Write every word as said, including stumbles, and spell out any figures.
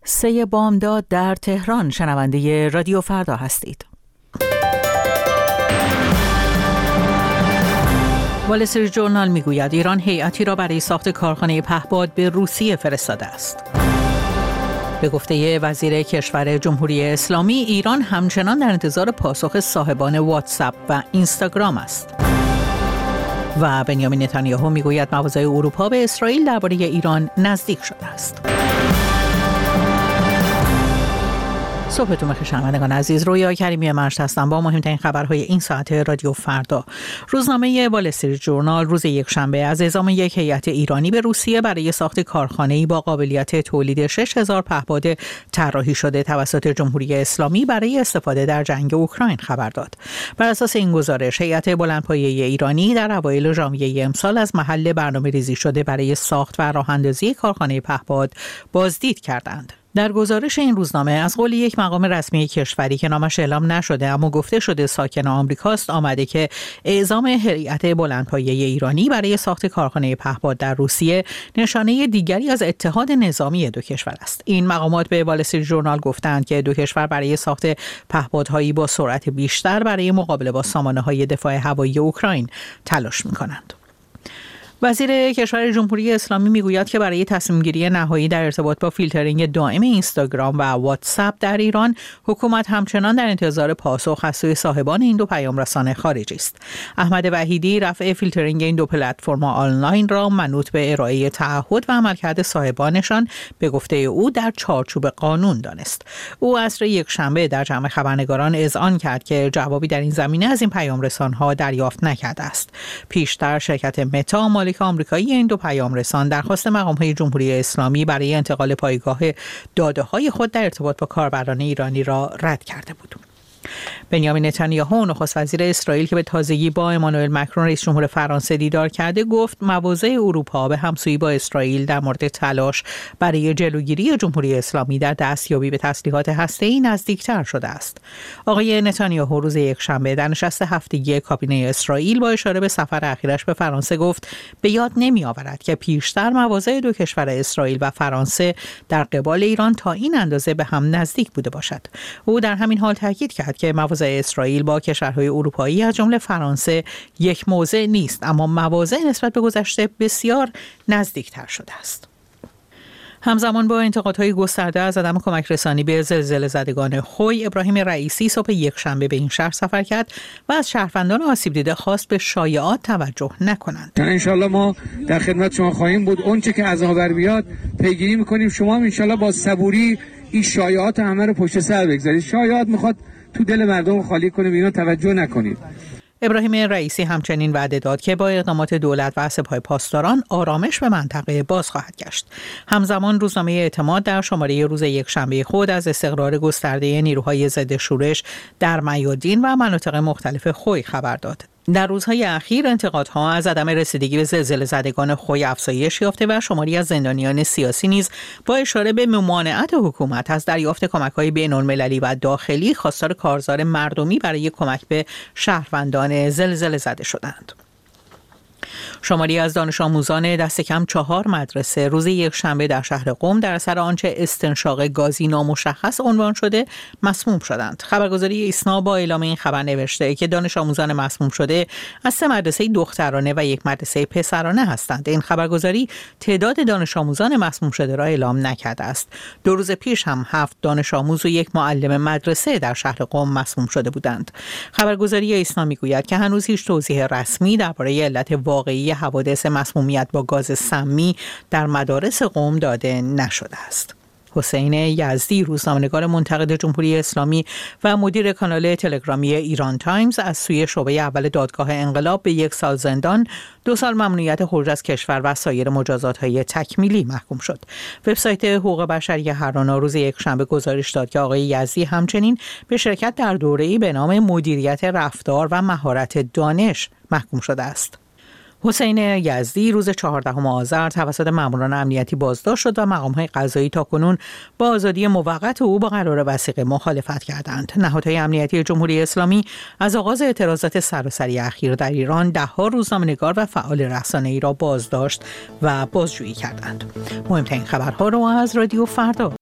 سه بامداد در تهران. شنونده رادیو فردا هستید. وال استریت ژورنال میگوید ایران هیئتی را برای ساخت کارخانه پهپاد به روسیه فرستاده است. به گفته وزیر کشور جمهوری اسلامی، ایران همچنان در انتظار پاسخ صاحبان واتساپ و اینستاگرام است. و بنیامین نتانیاهو میگوید مواضع اروپا به اسرائیل درباره ایران نزدیک شده است. صبحتون بخیر شنوندگان عزیز، رویا کریمی مشت هستم با مهمترین خبرهای این ساعت رادیو فردا. روزنامه وال استریت ژورنال روز یکشنبه از اعزام یک هیئت ایرانی به روسیه برای ساخت کارخانه‌ای با قابلیت تولید شش هزار پهپاد طراحی شده توسط جمهوری اسلامی برای استفاده در جنگ اوکراین خبر داد. بر اساس این گزارش، هیئت بلندپایه ایرانی در اوایل ژانویه امسال از محل برنامه‌ریزی شده برای ساخت و راه‌اندازی کارخانه پهپاد بازدید کردند. در گزارش این روزنامه از قول یک مقام رسمی کشوری که نامش اعلام نشده اما گفته شده ساکن آمریکاست آمده که اعزام هیئت بلندپایه ایرانی برای ساخت کارخانه پهپاد در روسیه نشانه دیگری از اتحاد نظامی دو کشور است. این مقامات به وال استریت ژورنال گفتند که دو کشور برای ساخت پهپادهایی با سرعت بیشتر برای مقابله با سامانه‌های دفاع هوایی اوکراین تلاش می‌کنند. وزیر کشور جمهوری اسلامی میگوید که برای تصمیم گیری نهایی در ارتباط با فیلترینگ دائم اینستاگرام و واتساپ در ایران، حکومت همچنان در انتظار پاسخ از سوی صاحبان این دو پیام رسان خارجی است. احمد وحیدی رفع فیلترینگ این دو پلتفرم آنلاین را منوط به ارائه تعهد و عملکرد صاحبانشان به گفته او در چارچوب قانون دانست. او عصر یکشنبه در جمع خبرنگاران اذعان کرد که جوابی در این زمینه از این پیام رسان‌ها دریافت نکرده است. پیشتر شرکت متا مالک آمریکایی این دو پیام رسان درخواست مقام‌های جمهوری اسلامی برای انتقال پایگاه داده‌های خود در ارتباط با کاربران ایرانی را رد کرده بود. بنیامین نتانیاهو نخست وزیر اسرائیل که به تازگی با امانوئل مکرون رئیس جمهور فرانسه دیدار کرده گفت مواضع اروپا به همسویی با اسرائیل در مورد تلاش برای جلوگیری جمهوری اسلامی در دستیابی به تسلیحات هسته‌ای نزدیکتر شده است. آقای نتانیاهو روز یکشنبه در نشست هفتگی کابینه اسرائیل با اشاره به سفر اخیرش به فرانسه گفت به یاد نمی‌آورد که پیشتر مواضع دو کشور اسرائیل و فرانسه در قبال ایران تا این اندازه به هم نزدیک بوده باشد. او در همین حال تاکید کرد که مواضع اسرائیل با کشورهای اروپایی از جمله فرانسه یک موضع نیست، اما مواضع نسبت به گذشته بسیار نزدیکتر شده است. همزمان با انتقادهای گسترده از عدم کمک رسانی به زلزله زدگان خوی، ابراهیم رئیسی صبح یکشنبه به این شهر سفر کرد و از شهروندان آسیب دیده خواست به شایعات توجه نکنند. ان شاء الله ما در خدمت شما خواهیم بود. اون چه که از آور بیاد پیگیری می‌کنیم. شما هم ان شاء الله با صبوری این شایعات همه رو پشت سر بگذارید. شایعات می‌خواد تو دل مردم خالی کنه، اینا توجه نکنید. ابراهیم رئیسی همچنین وعده داد که با اقدامات دولت و سپاه پاسداران آرامش به منطقه باز خواهد گشت. همزمان روزنامه اعتماد در شماره روز یکشنبه خود از استقرار گسترده نیروهای ضد شورش در میادین و مناطق مختلف خوی خبر داد. در روزهای اخیر انتقادها از عدم رسیدگی به زلزله زدگان خوی افزایش یافته و شماری از زندانیان سیاسی نیز با اشاره به ممانعت حکومت از دریافت کمک‌های بین‌المللی و داخلی خواستار کارزار مردمی برای کمک به شهروندان زلزله زده شدند. شماری از دانش آموزان دست کم چهار مدرسه روز یکشنبه در شهر قم در اثر آنچه استنشاق گازی نامشخص عنوان شده مسموم شدند. خبرگزاری ایسنا با اعلام این خبر نوشته که دانش آموزان مسموم شده از سه مدرسه دخترانه و یک مدرسه پسرانه هستند. این خبرگزاری تعداد دانش آموزان مسموم شده را اعلام نکرده است. دو روز پیش هم هفت دانش آموز و یک معلم مدرسه در شهر قم مسموم شده بودند. خبرگزاری ایسنا میگوید که هنوز هیچ توضیح رسمی درباره علت واقعی حوادث مسمومیت با گاز سمی در مدارس قم داده نشده است. حسین یزدی، روزنامه‌نگار منتقد جمهوری اسلامی و مدیر کانال تلگرامی ایران تایمز، از سوی شعبه اول دادگاه انقلاب به یک سال زندان، دو سال ممنوعیت خروج از کشور و سایر مجازات‌های تکمیلی محکوم شد. وبسایت حقوق بشری هرانا روز یکشنبه گزارش داد که آقای یزدی همچنین به شرکت در دوره‌ای به نام مدیریت رفتار و مهارت دانش محکوم شده است. حسین یزدی روز چهاردهم آذر توسط ماموران امنیتی بازداشت شد و مقام‌های قضایی تاکنون با آزادی موقت او با قرار وثیقه مخالفت کردند. نهادهای امنیتی جمهوری اسلامی از آغاز اعتراضات سراسری اخیر در ایران ده‌ها روزنامه‌نگار و فعال رسانه‌ای را بازداشت و بازجویی کردند. مهمترین خبرها را از رادیو فردا